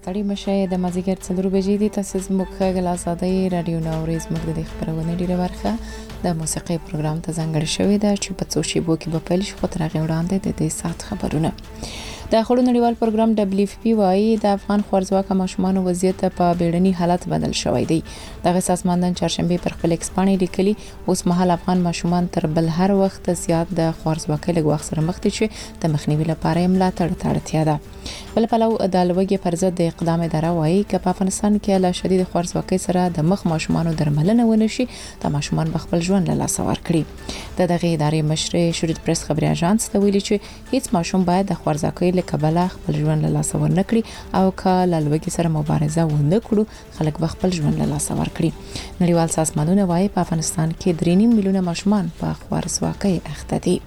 ستړي مشه د مازیګر 4 بجې دي. تاسو زموږ غږ آزادۍ رادیو ناوري زموږ د خبرونه ډیره برخه د موسیقي پروګرام ته ځانګړې شوې ده چې په څو شیبو کې به پیل شي. خو تر هغه وړاندې د دې سات خبرونه. د خړو نړیوال پروګرام WFP وايي د افغان خوارځواکه ماشومان وضعیت په بیړني حالت بدل شوی دی. دغه سازمان نن چهارشنبه پر خپل ایکس باندې لیکلي اوس مهال افغان ماشومان تر بل هر وخت زیات د خوارځواکۍ له وخت سره مخ دي چې د مخنیوي لپاره یې ملاتړ ته اړتیا ده. بل پلو د لوګي پر ضد د اقدام اداره وايي چې په افغانستان کې له شدید خوارځواکۍ سره د مخ ماشومان درملنه ونشي د ماشومان خپل ژوند له لاسه ورکړي. دغه ادارې مشر شریط پریس خبري اژانس ته ویلي چې هیڅ ماشوم باید د خوارځواکۍ له کبله خپل ژوند له لاسه ورنکړي او کله لوګي سره مبارزه ونه کړو خلک خپل ژوند له لاسه ورکړي. نړیوال سازمانونه وايي په افغانستان کې 3.5 میلیونه ماشومان په خوارځواکۍ اخته دي.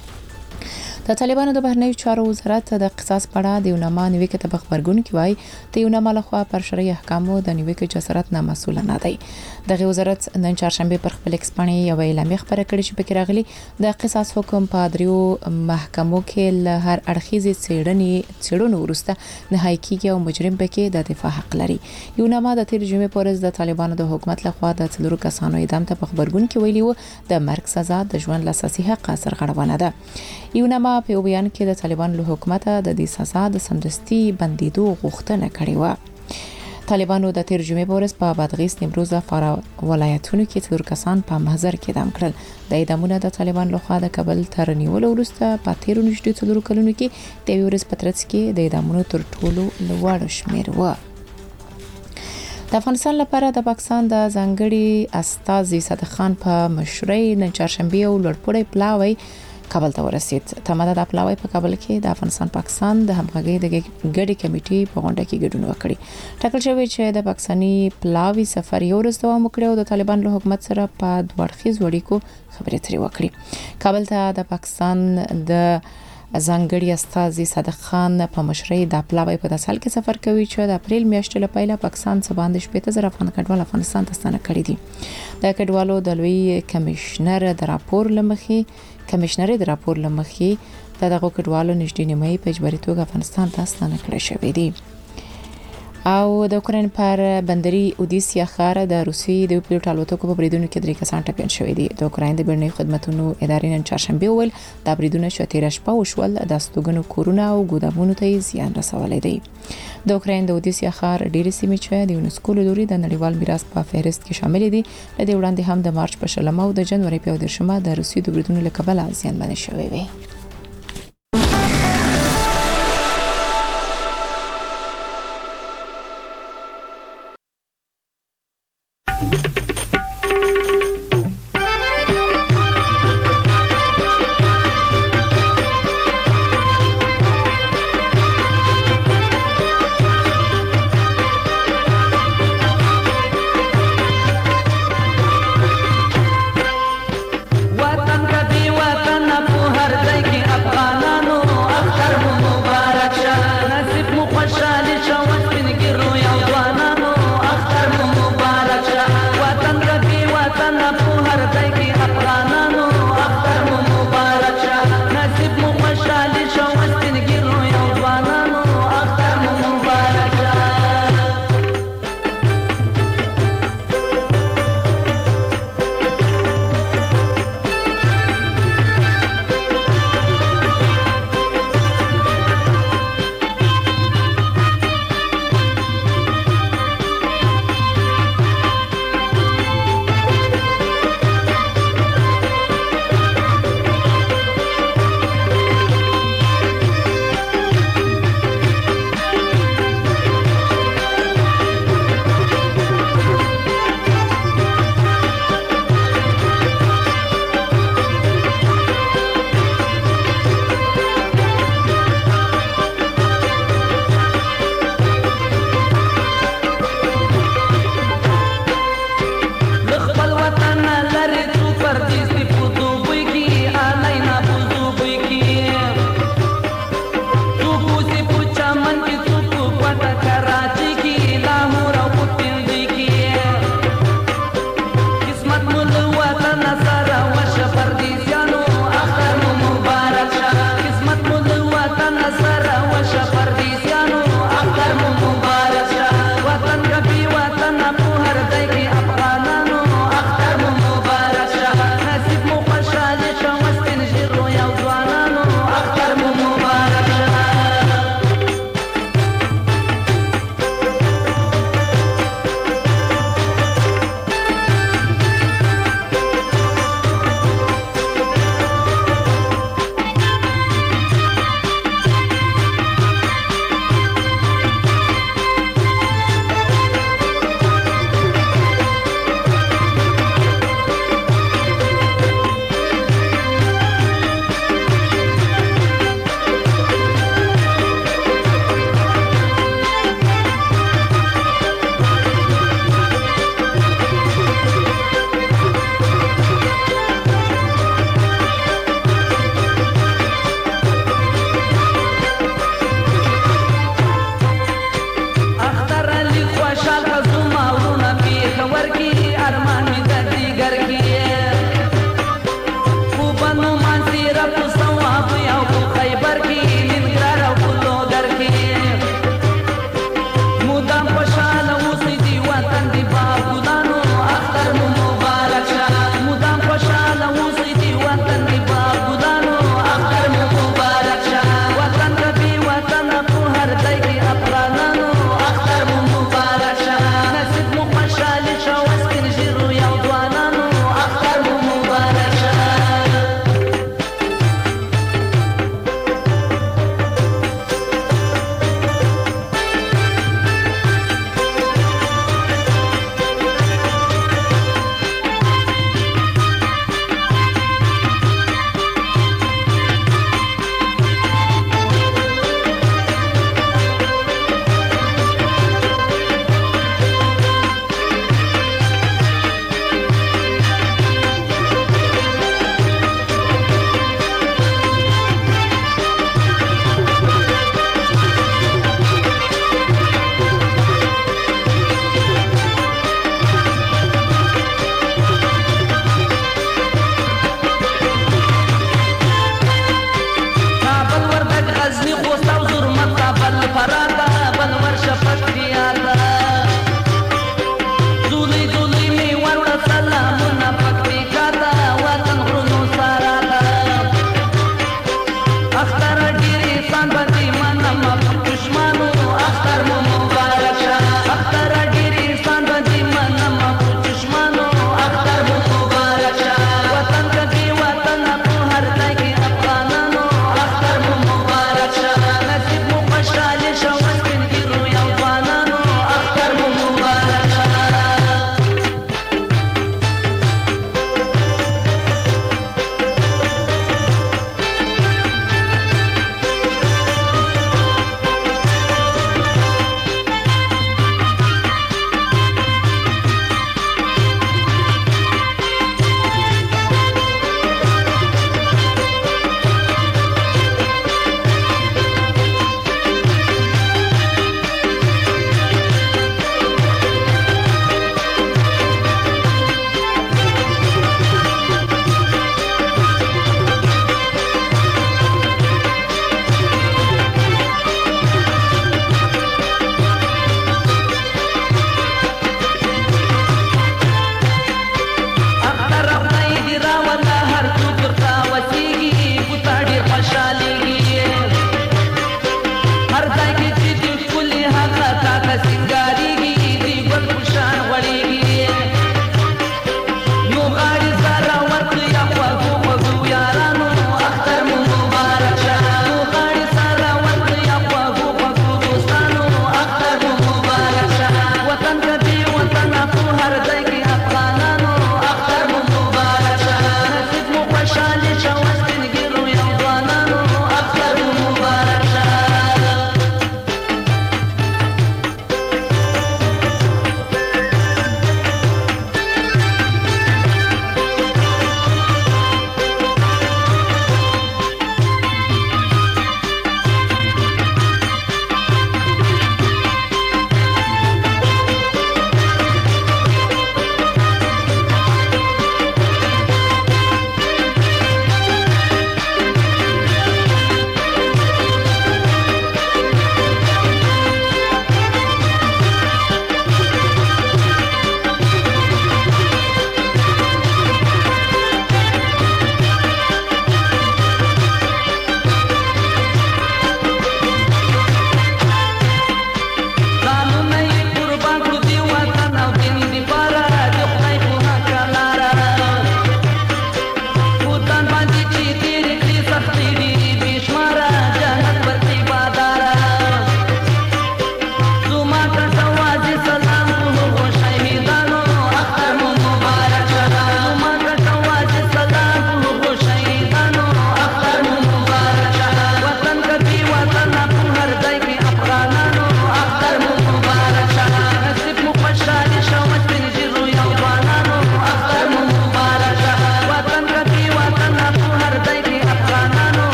د طالبانو د بهرنیو چارو وزارت د قصاص پړه د یوناما نیوي کتاب خبرګون کې وایي د یوناما لخوا پر شرعي احکامو د نیوي کې جسارت نه مسؤل نه دی. دغه وزارت نن چهارشنبه پر خپل ایکس باندې یو اعلامیه خبره کړې چې پکې راغلي د قصاص حکم په دریو محکمو کې له هر اړخیزې څېړنو وروسته نهایی کیږي او مجرم پکې د دفاع حق لري. یوناما د تیر جمعې پورز د طالبانو د حکومت لخوا د 4 کسانو اعدام ته په خبرګون کې ویلي و د مرګ سزا د ژوند له اساسي حق سرغړونه ده. یوناما په بیان کې د طالبانو له حکومت د دې سزا د سمدستي بندیدو غوښتنه کړې و. طالبانو د تیر جمعې پورز په بادغیس، نیمروز او فراه ولایتونو کې 4 کسان په محضر کې اعدام کړل. د اعدامونو د طالبانو لخوا د کابل تر نیولو وروسته په 13 نږدې 4 کلونو کې د ورځ پترڅ کې د اعدامونو تر ټولو لوړ شمیر و. د افغانستان لپاره د پاکستان د ځانګړي استازي صادق خان په مشرۍ نن چهارشنبه یو لوړپوړی پلاوی کابل ته ورسید. تماده د پلاوی په کابل کې د افغانستان پاکستان د همغږي د ګډي کمیټې په غونډه کې ګډون وکړي. ټاکل شوی چې د پاکستاني پلاوی سفر یو ورځ دوام وکړي او د طالبان له حکومت سره په دوړخیز وړیکو خبرې اترې وکړي. کابل ته د پاکستان د ځانګړي استازي صادق خان په مشرۍ د پلاوی په داسال کې سفر کوي چې د اپریل میاشتې له پیله پاکستان څخه باندې 15,000 افغان کډوال افغانستان ته ستنه کړي دي. د کډوالو د لوی کمشنر د راپور لمخې دغه کډوالو نږدې نیمه په اجباري توګه افغانستان ته ستنه کړي شوی دي. او د اوکراین پر بندري اودیسیا ښار د روسي د پیلوټ الوتکو په بریدونو کې 3 کسان ټپیان شوي دي. د اوکراین د بیړنیو خدماتو ادارې نن چهارشنبه ویل دا بریدونه چې 13 شپه وشول د استوګنو کورونه او ګودامونو ته زیان رسولی دی. د اوکراین د اودیسیا ښار ډېر سیمې چې د یونسکو له لوري د نړیوال میراث په فهرست کې شامل دي د دې وړاندې هم د مارچ په 20 او د جنوري په 10 د روسي د بریدونو له کبله زیانمن شوي وي. वतन कभी वतन पुहर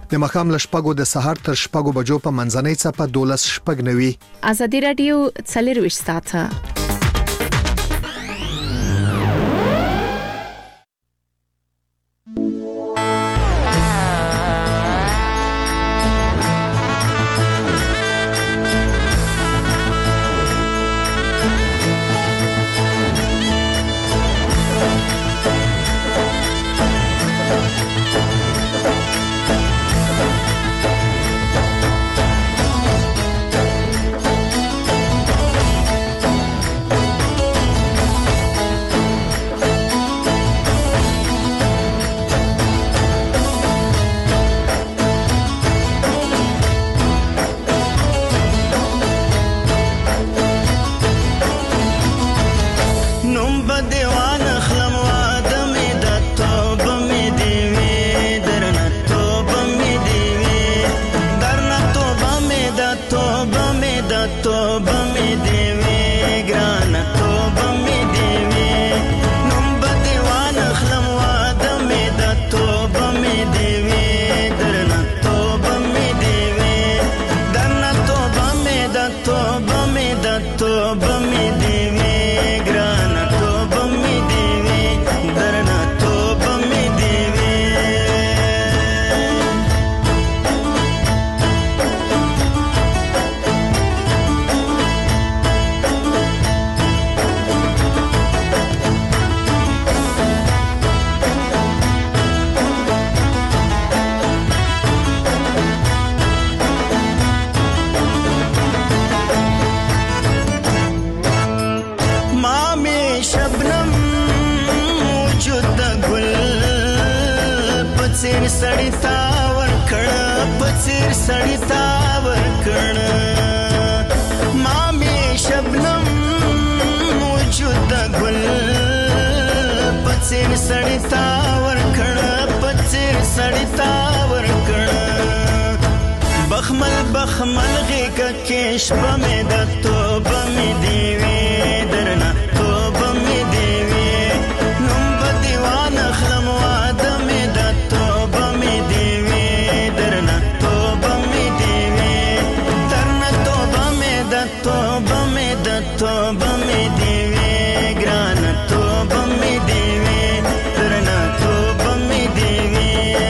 د مخام لشپګو د سحر تر شپګو بجو په منځنۍ څپه 12:09. ازادي رادیو 24 ساعته. بخمل غیکا کش بمی دا تو بمی دیوی درنا تو بمی دیوی نم با دیوان اخلم وادمی دا تو بمی دیوی درنا تو بمی دیوی درنا تو بمی دا تو بمی دا تو بمی دیوی گرانا تو بمی دیوی درنا تو بمی دیوی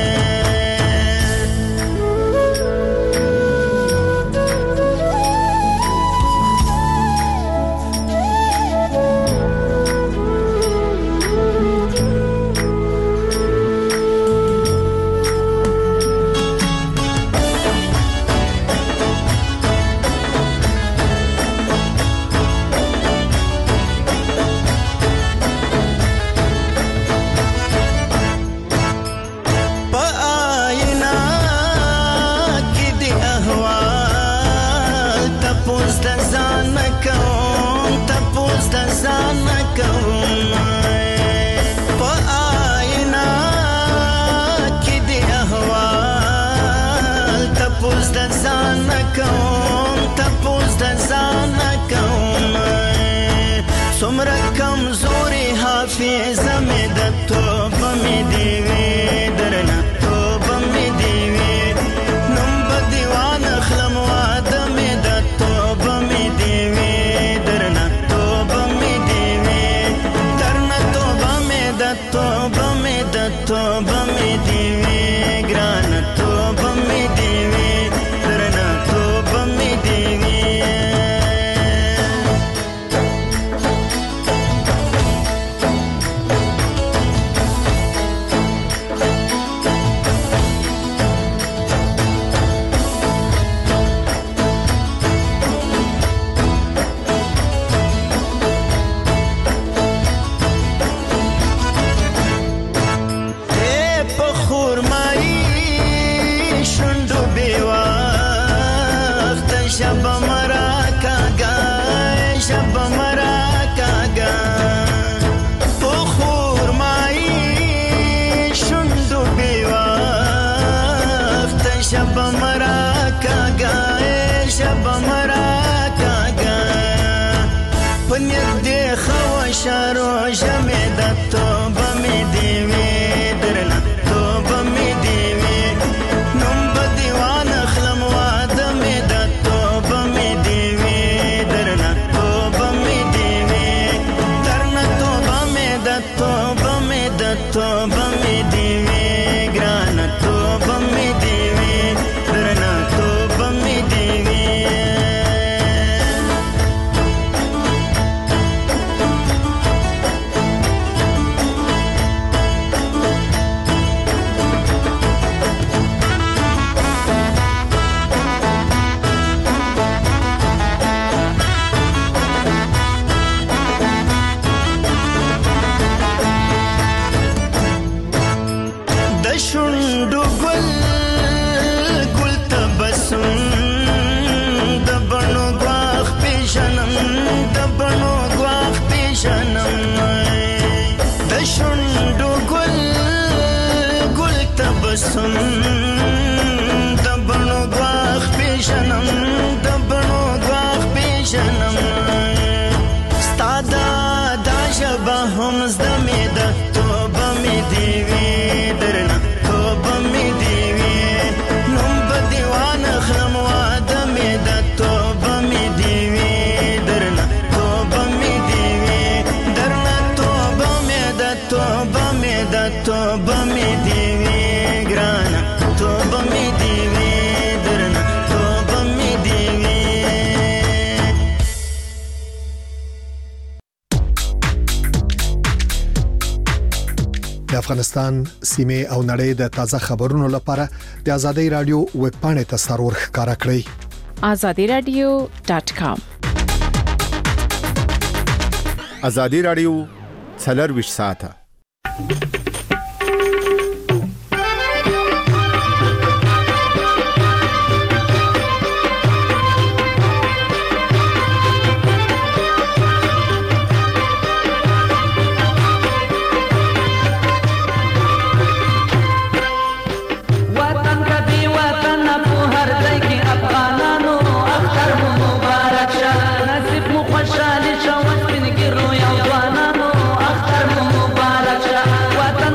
شارو جمع دا توبه می دیوی درنا توبه می دیوی نم شونډو ګل ګل تبسم د بڼو ګواښ پیژنم د بڼو ګواښ پیژنم د شونډو ګل ګل تبسم د بڼو ګواښ پیژنم د بڼو ګواښ پیژنم ستا دا ژبه هم زده مې ده توبه مې دې وي درنه توبه مې دې وي نوم به دې وانخلم واده مې ده توبه مې دې وي درنه توبه مې دې وي درنه توبه مې ده توبه مې ده توبه مې دې وي ګرانه توبه مې دې وي درنه توبه مې دې وي. د افغانستان سیمه او نړۍ د تازه خبرونو لپاره د ازادي رادیو ویب پاڼې ته سرور ښکارا کړئ azadiradio.com. ازادي رادیو 24 ساعته خوشحالي شو سپین ګیرو یو ځوانانو اختر مو مبارک شه وطن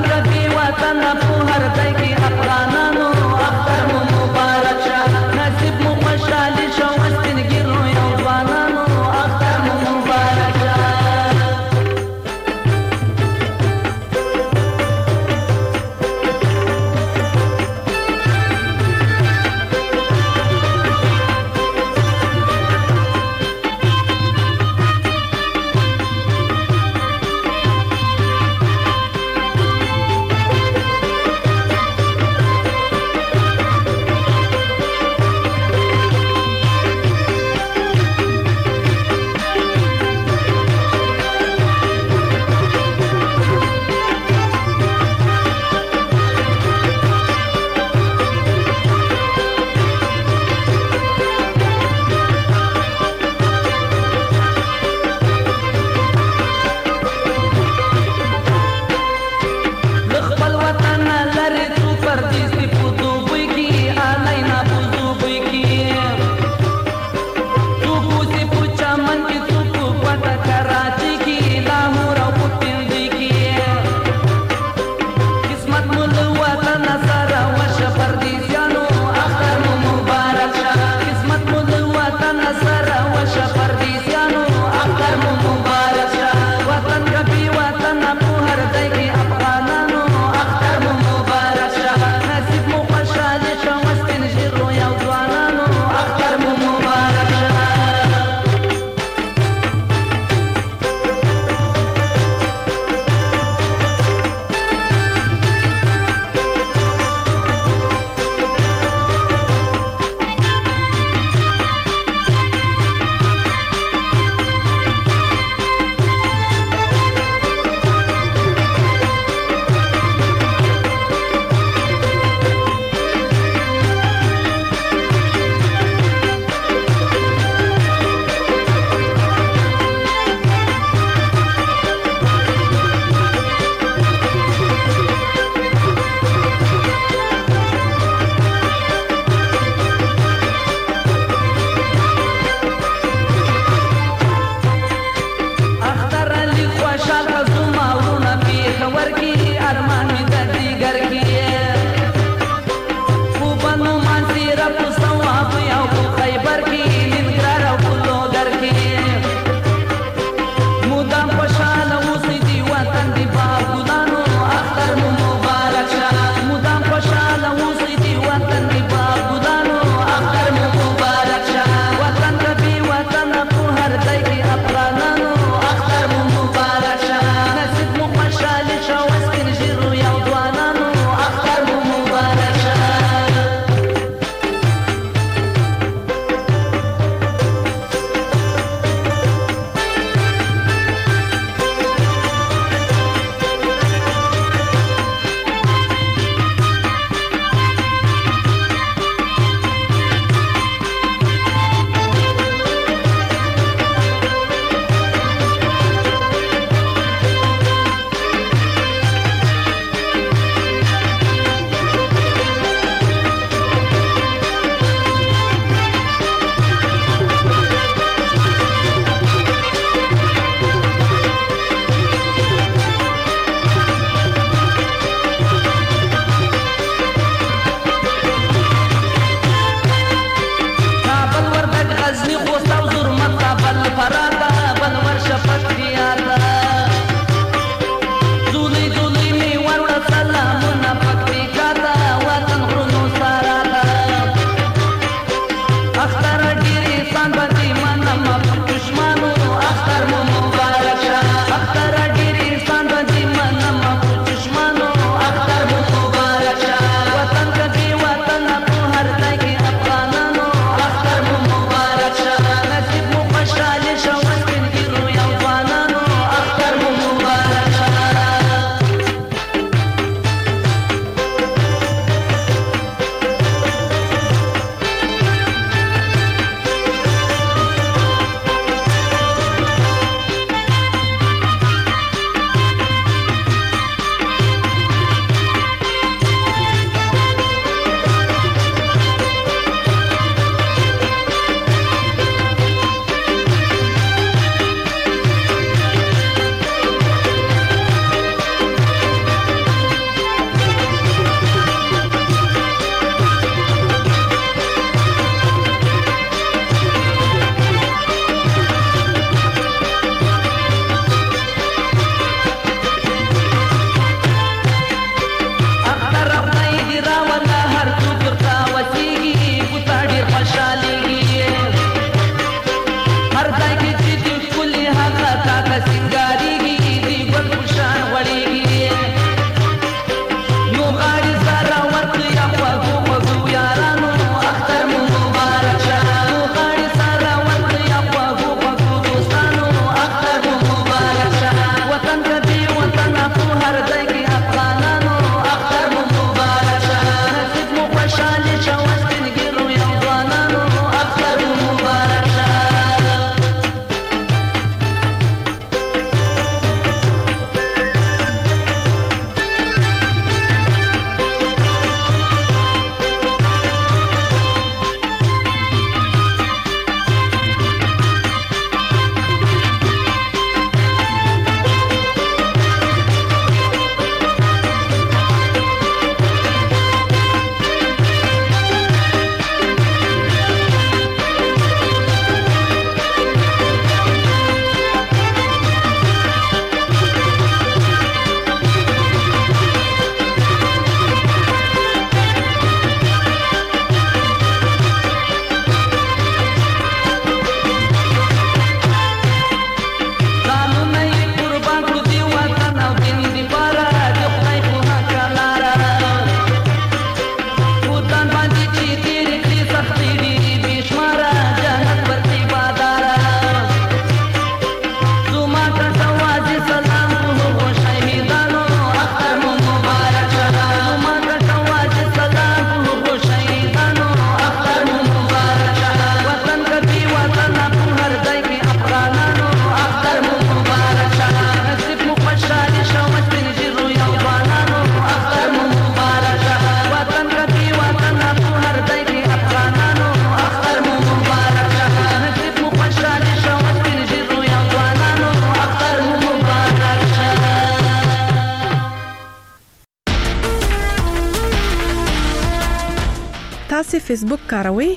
تاسو فیسبوک کاروئ؟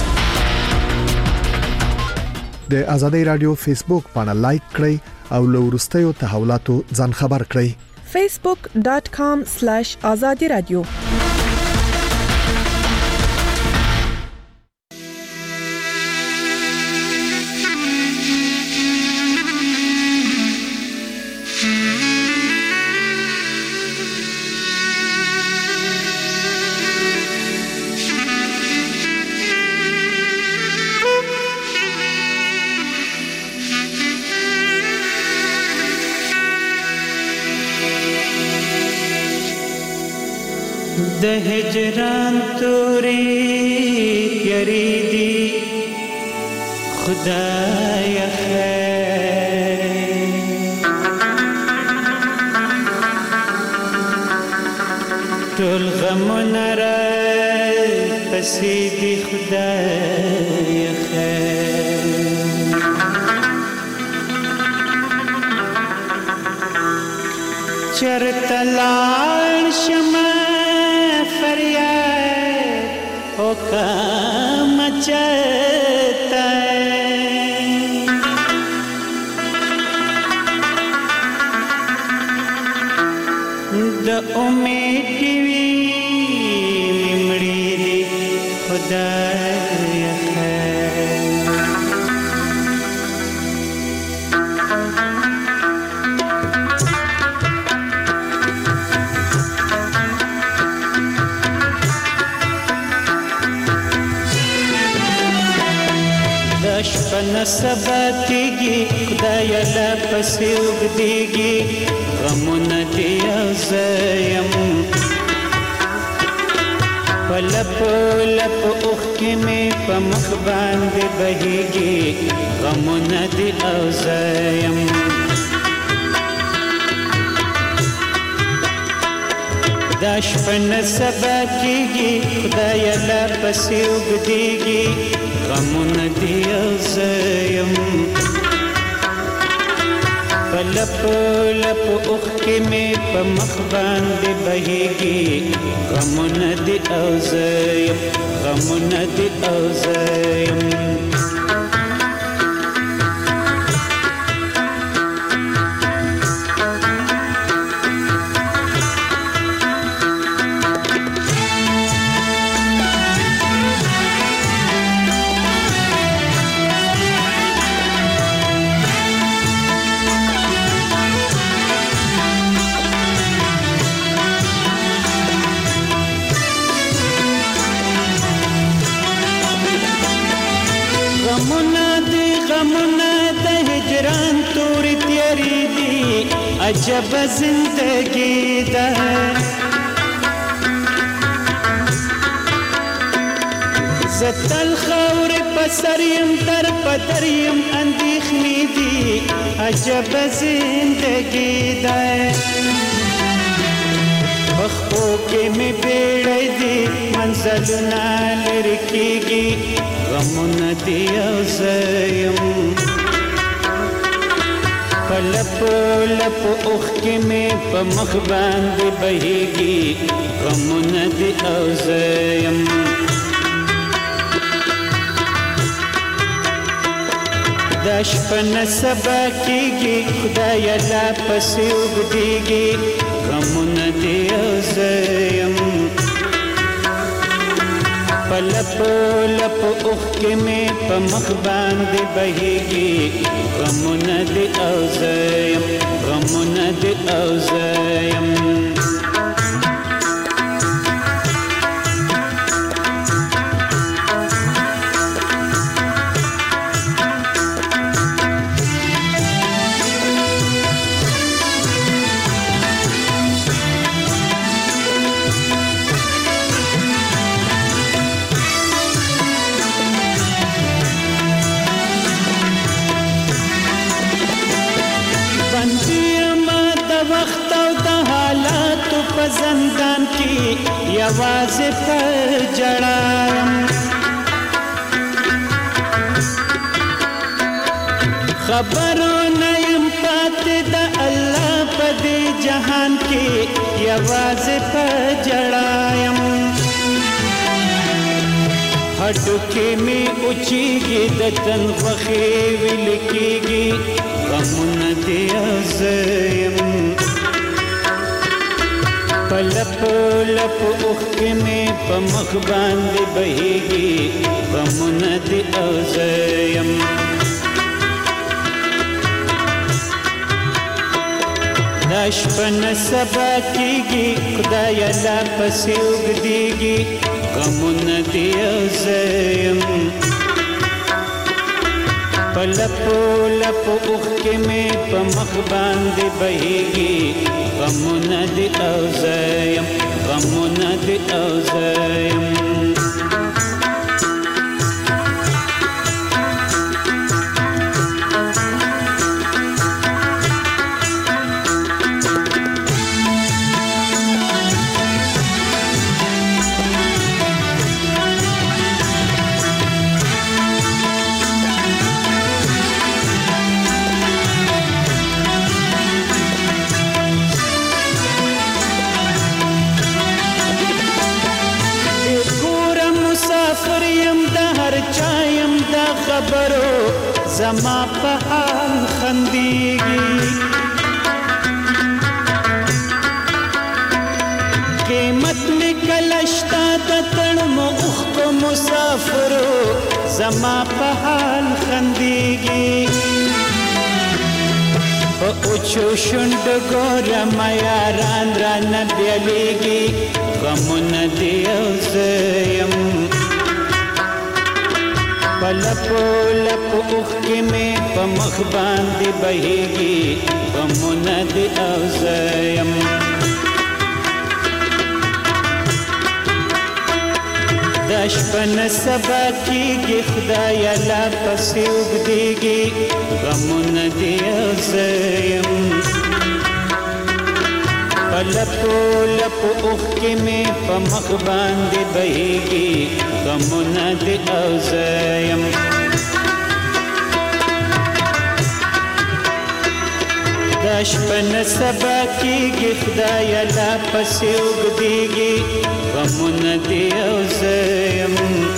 د ازادي رادیو فیسبوک باندې لایک کړئ او له وروستیو تحولاتو ځان خبر کړئ. facebook.com/azadiradio د هجران توري تیری دی خدای خیر ټول غمونه را پسې دی خدای خیر چرته لاړ شمه فریاد او کام چاہتا ہے د امید دیوی ممڑی دی خدای خیر شپن سبا کیږي خدای لا پسې وګديږي غمونه دي زیم پلپ لپ اوخ کې مې په مخ باندې بهيږي غمونه دي زیم دا شپن سبا کیږي خدای لا پسې وګديږي غمونه دي زیم پلپ لپ اوخ کې مې په مخ باندې بهيږي غمونه دي زیم غمونه دي زیم عجب زندگی ده زتل خور پسریم در پدریم اندیخنی دی عجب زندگی ده بخو کې می بیړی دی منزلونه لرکیږي غمونه دی زیم پلپ لپ اوخ کې مې په مخ باندې بهيږي غمونه دي زیم دا شپن سبا کیږي خدای لا پسې وګديږي غمونه دي زیم پلپ لپ اوخ کې مې په مخ باندې بهيږي غمونه دي زیم غمونه دي زیم زندان کی یوازې پر جړایم خبرونه يم پاتې د الله په دې جهان کې یوازې پر جړایم هډو کې می اوچیږي د تن خوخي ویل کېږي غمونه دې ازیم پلپ لپ اوخ کې می په مخ باندې بهيږي غمونه دې ازیم داشپن سبا کیږي خدای لا پسې وګديږي غمونه دې ازیم پلپو لپو اوخ کې مې په مخ باندې بهيږي غمونه دې ازیم غمونه دې ازیم خبرو زما په حال خندېږي قیمت می کلشتا د تړمو اوښ کو مسافرو زما په حال خندېږي په اوچو شونډو ګورم یاران رانه بیلیږي غمونه دې ازیم پلپو لپو اوخ کې مې په مخ باندې بهيږي غمونه دې ازیم داشپن سبا کېږي خدای لا پسې وګديږي غمونه دې ازیم پلپو لپو اوخ کې مې په مخ باندې بهيږي غمونه دې ازیم داشپن سبا کېږي خدای لا پسې وګديږي غمونه دې ازیم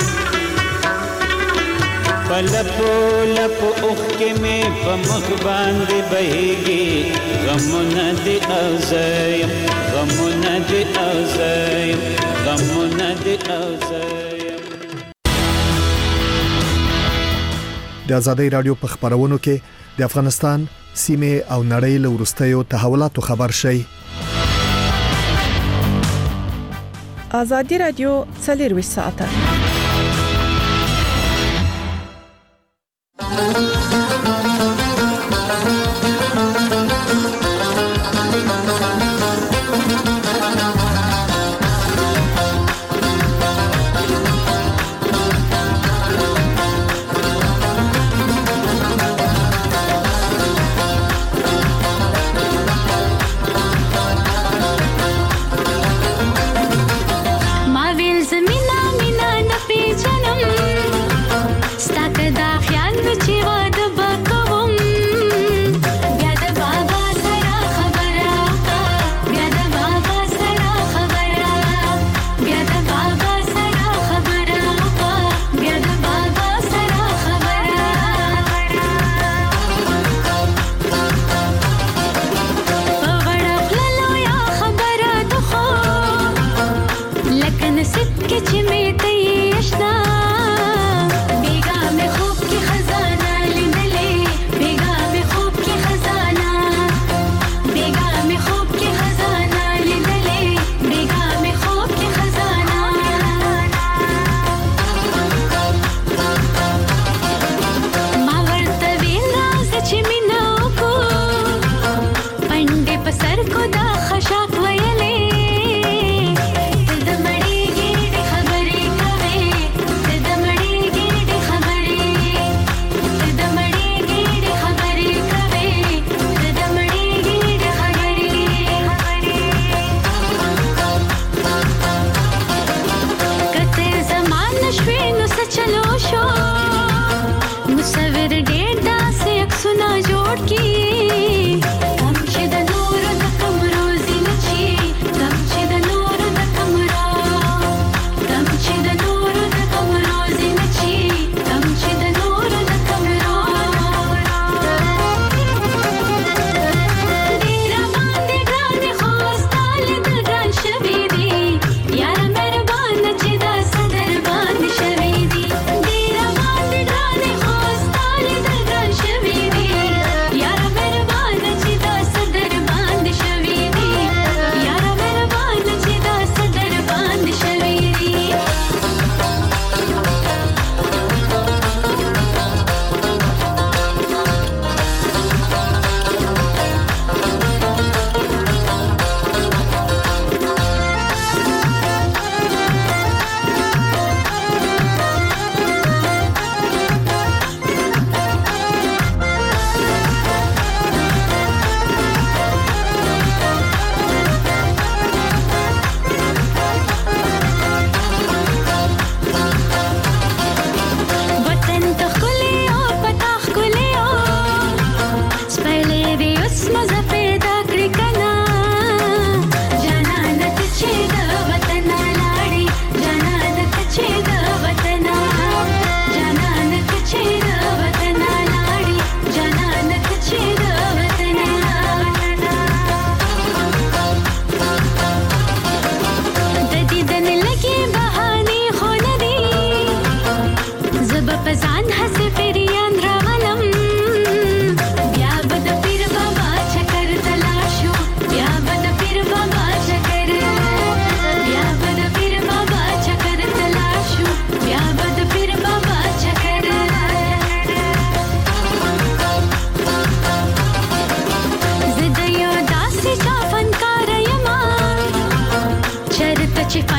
پلپو لپو اوخ کې مې په مخ باندې بهيږي غمونه دې ازیم غمونه دې ازیم غمونه دې ازیم د آزادۍ رادیو په خبرونو کې د افغانستان سیمه او نړۍ له وروستیو تحولاتو خبر شي آزادۍ رادیو 24 ساعته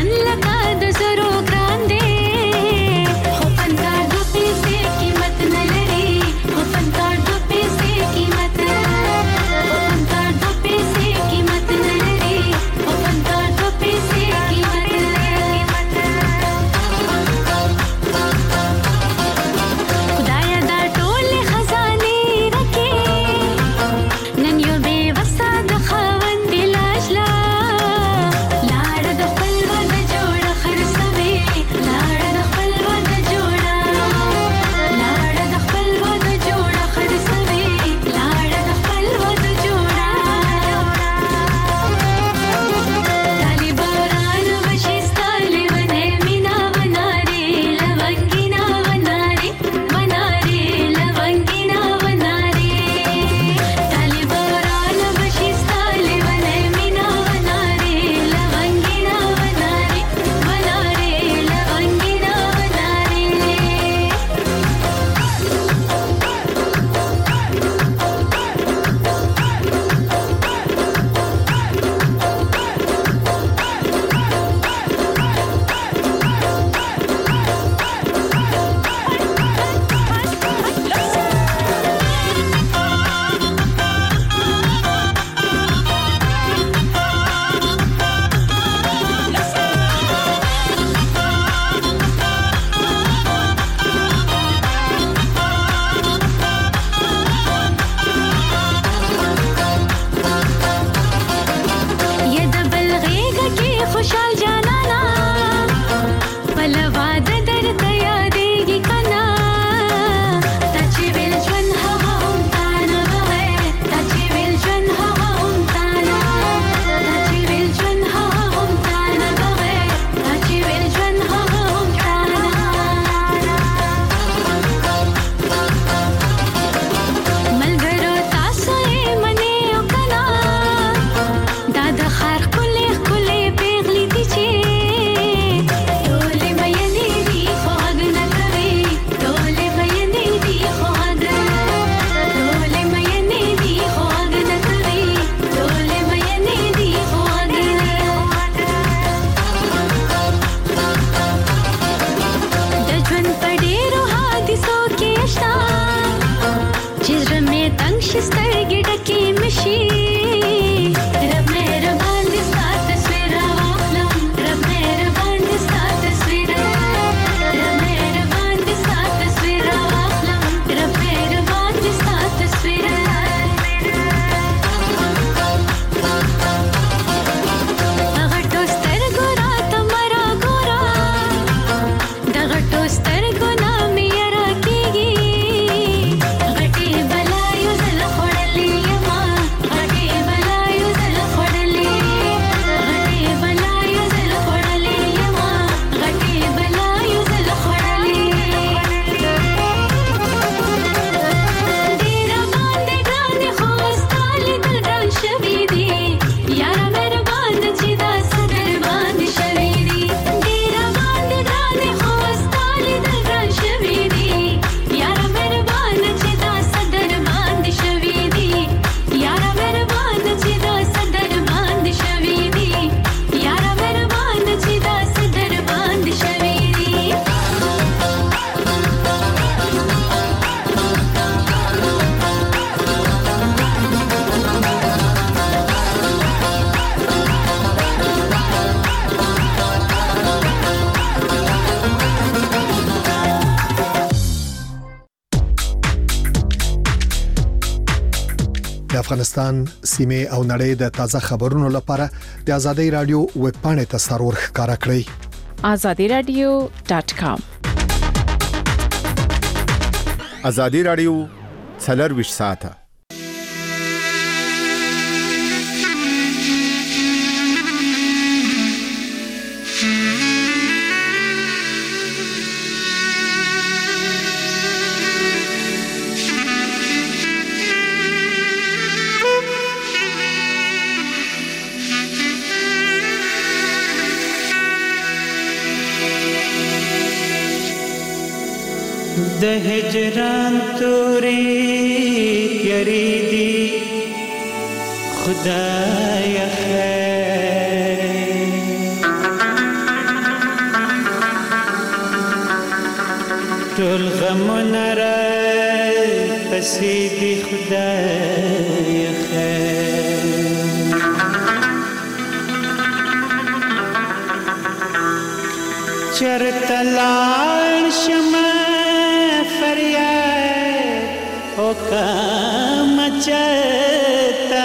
افغانستان سیمه او نړۍ د تازه خبرونو لپاره د ازادي رادیو ویب پاڼه ته سرور ښکارا کړئ azadiradio.com ازادي رادیو څلور ویش ساعته د هجران توري تیری دی خدای خیر ټول غمونه را پسې دی خدای خیر چرته لاړ شمه فریاد وکړم چرته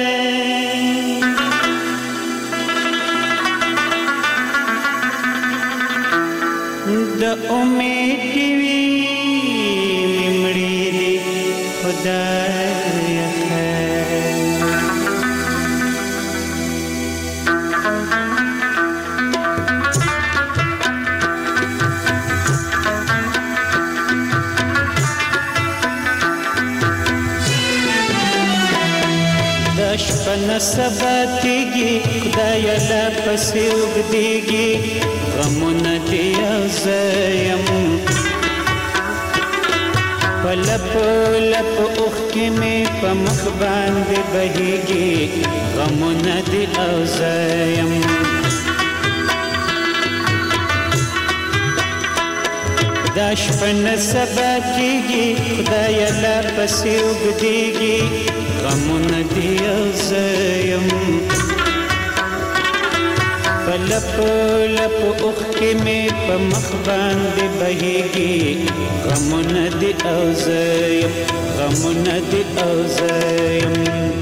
د امید دیوی مړی دی خدای خیر د شپه نه سبا کېږي خدای لا پسې اوږدېږي غمونه دې او زه یم په لپو لپو اوښکې مې په مخ باندې بهېږي غمونه دې او زه یم دا شپه نه سبا کېږي خدایه لا پسې اوږدېږي غمونه دې او زه یم په لپو لپو اوښکې مې په مخ باندې بهېږي غمونه دې او زه یم غمونه دې او زه یم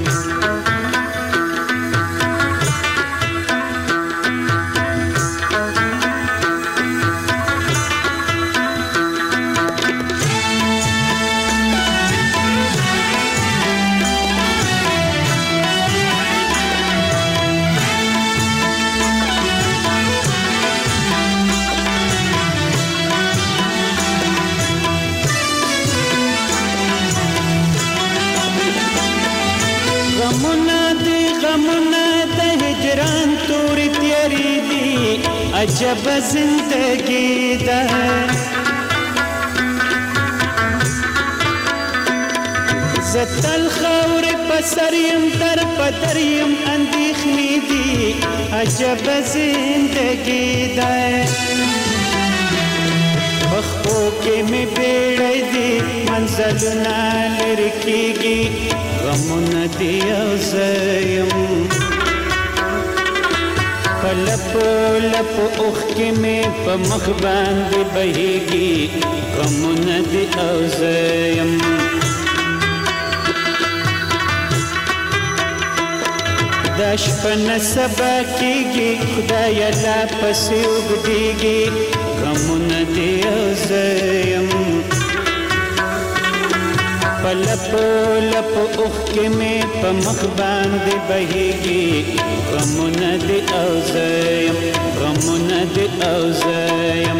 عجب زندگی ده زتل خور پسریم در پدریم اندیخنی دی عجب زندگی ده بخو کې می بیړی دی منزلونه لرې کېږي غمونه دي او زه یم په لپو لپو اوښکې مې په مخ باندې بهېږي غمونه دې او زه یم دا شپه نه سبا کېږي خدایه لا پسې اوږدېږي غمونه دې او زه یم په لپو لپو اوښکې مې په مخ باندې بهېږي غمونه دې او زه یم غمونه دې او زه یم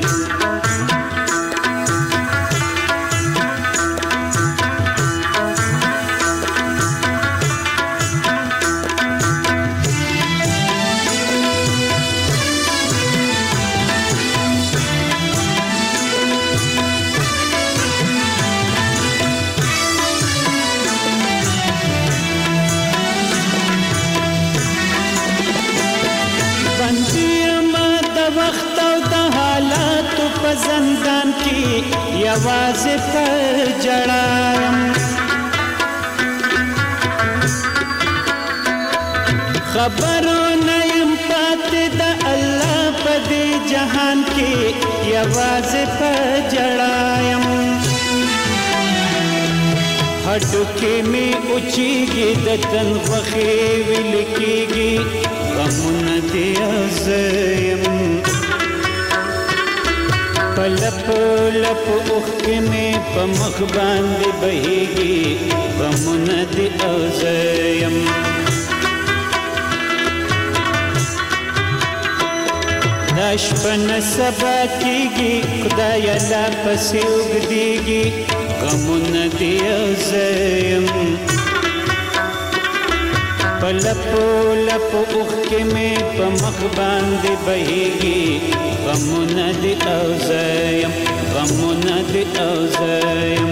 زندان کی یوازې په جړایم خبرونه یم پاتې د الله په دې جهان کې یوازې په جړایم هډوکې مې اوچېږي د تن غوښې ویل کېږي غمونه دې او زه یم په لپو لپو اوښکې مې په مخ باندې بهېږي غمونه دې او زه یم دا شپه نه سبا کېږي خدایه لا پسې اوږدېږي غمونه دې او زه یم په لپو لپو اوښکې مې په مخ باندې بهېږي غمونه دې او زه یم غمونه دې او زه یم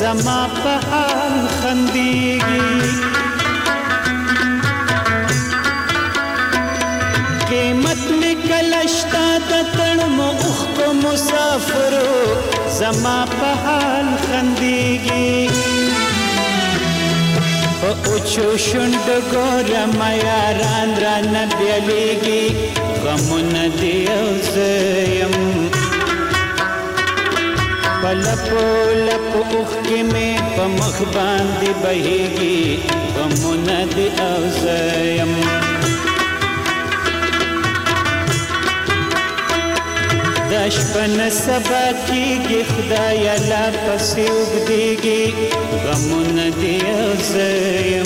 زما په حال خندېږي قیمت مې کله شته د تړمو اوښکو مسافرو زما په حال خندېږي په اوچو شونډو ګورم یاران رانه بیلیږي غمونه دي او زه یم په لپو لپو اوښکې مې په مخ باندې بهیږي غمونه دي او زه یم دا شپه نه سبا کېږي خدایه لا پسې اوږدېږي غمونه دي او زه یم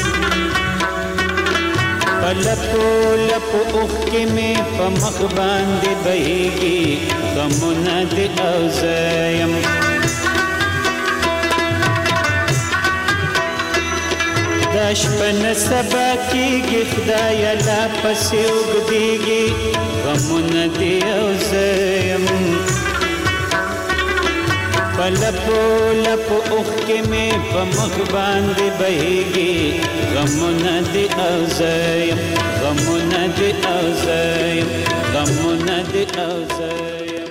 په لپو لپو اوښکې مې په مخ باندې بهیږي غمونه دي او زه یم دا شپه نه سبا کېږي خدایه لا پسې اوږدېږي غمونه دي او زه یم په لپو لپو اوښکې مې په مخ باندې بهیږي غمونه دي او زه یم غمونه دي او زه یم غمونه دي او زه یم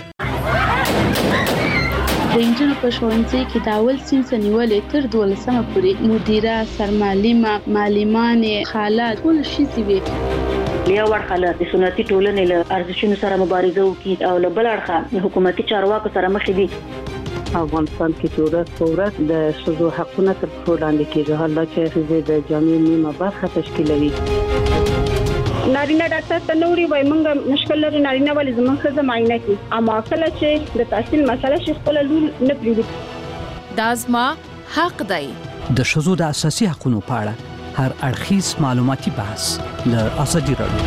د انجونو په ښوونځي کې د اول صنف نیولې تر 12مه پورې مدیره سرمعلمه معلمانې خاله ټول ښځې وې یو اړخه له سنتي ټولنې له ارزښتونو سره مبارزه وکړي او له بل اړخه حکومتي چارواکو سره مخ دي افغانستان کې چې ورځ په ورځ د ښځو حقونه تر پښو لاندې کېږي حالا چې ښځې د جامعې نیمه برخه تشکیلوي نارینه ډاکټر ته نوري وای مونږ مشکل لري نارینه ولې زموږ ښځه معاینه کوي اما کله چې د تحصیل مسله شي خپل لور نه پریږدي دا زما حق دی د ښځو د اساسي حقوقو په اړه هر اړخیز معلوماتي بحث له ازادي راډیو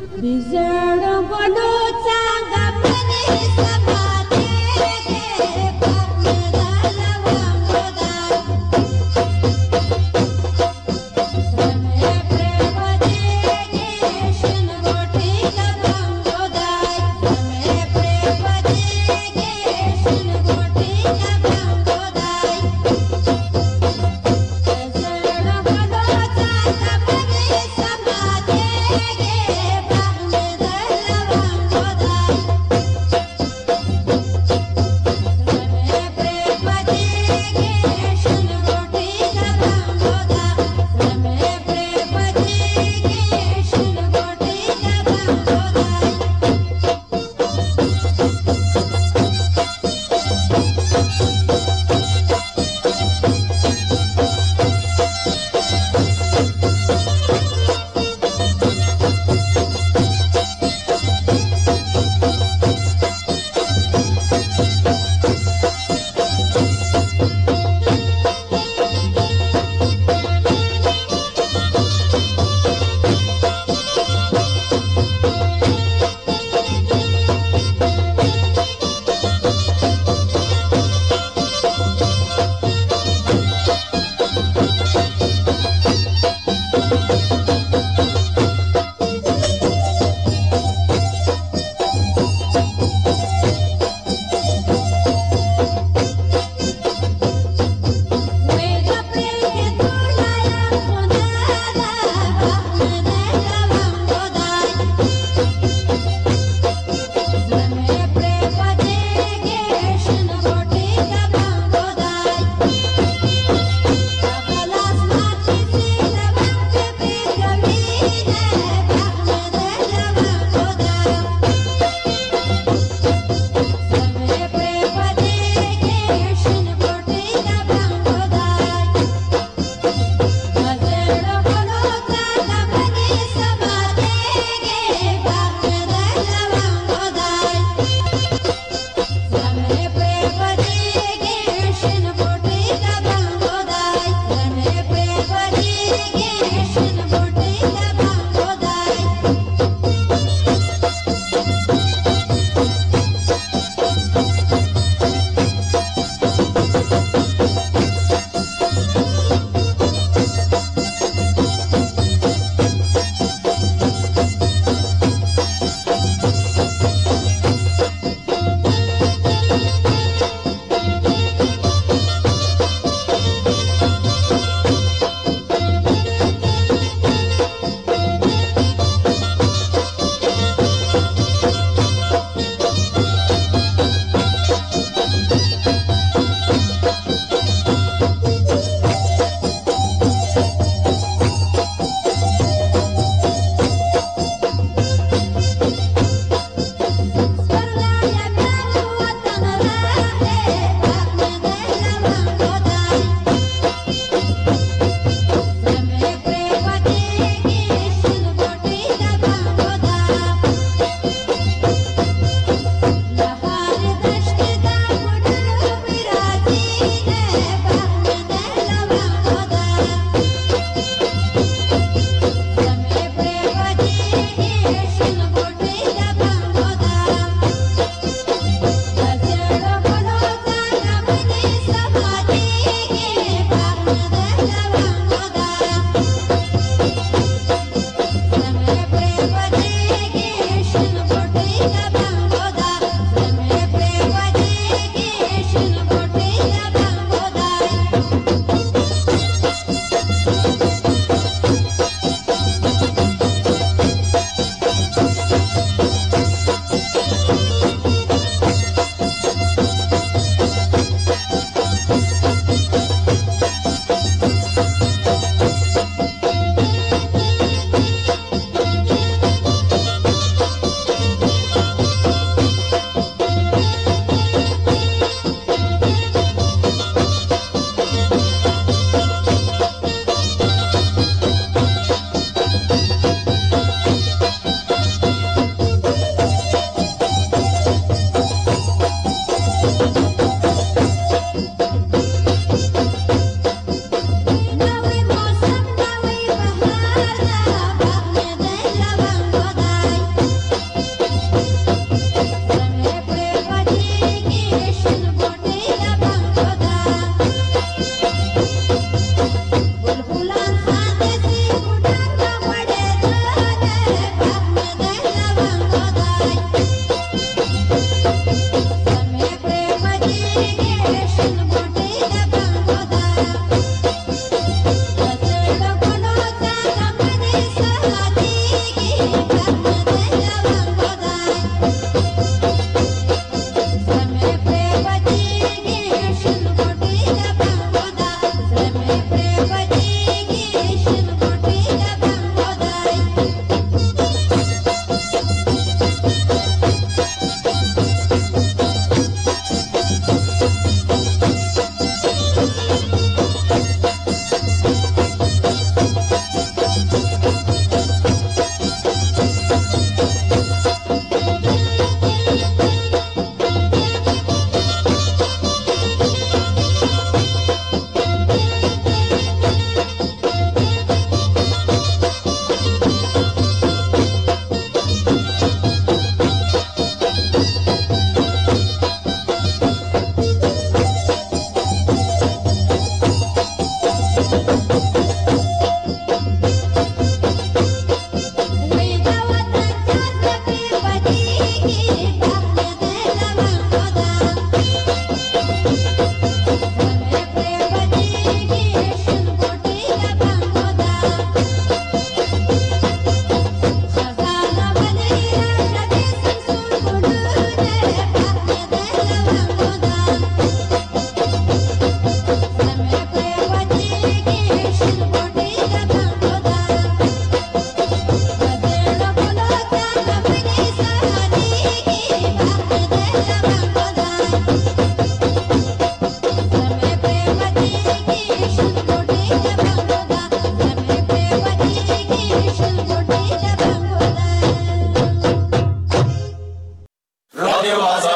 Bizarre, but no time, I'm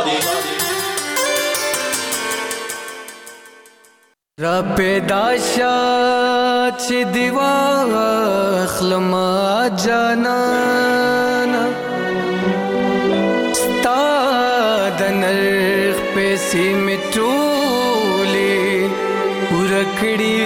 را پیداشا چې دیوا خلما جانانا ستا د نرخ پیسې میټولې ورکړي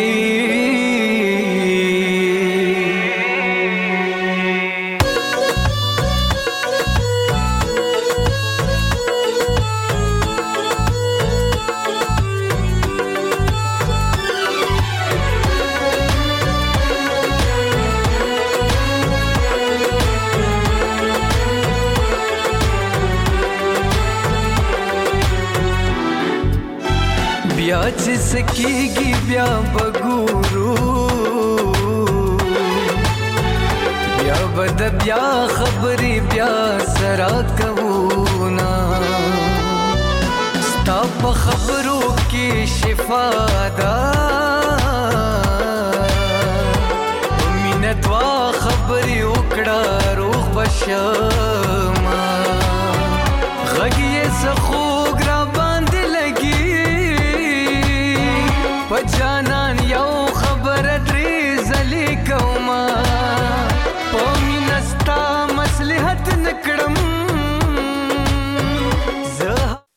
بیا چې سکیږي بیا بګورو بیا بد بیا خبرې بیا سره کوو نا ستا په خبرو کې شفا ده مینه دوا خبرې وکړه روغ بشم